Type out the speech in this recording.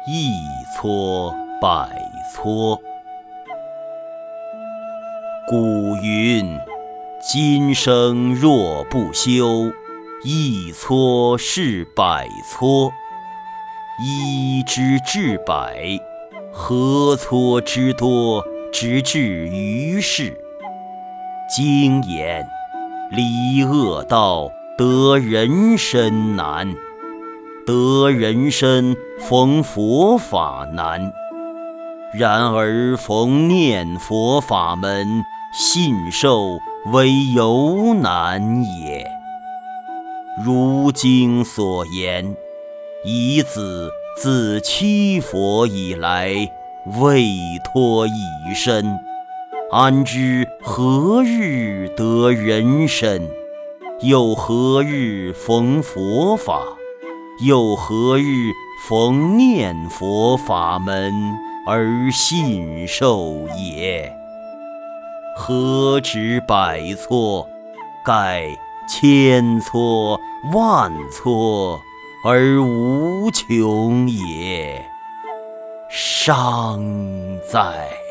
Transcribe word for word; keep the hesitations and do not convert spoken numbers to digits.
一撮百撮。古云：今生若不修，一撮是百撮。一之至百，何撮之多，直至于世。经言：离恶道，得人身难。得人身，逢佛法难。然而逢念佛法门，信受为尤难也。如经所言，遗子自七佛以来，未脱一身，安知何日得人身？又何日逢佛法？又何日逢念佛法门而信受也？何止百撮，盖千撮万撮而无穷也。伤哉！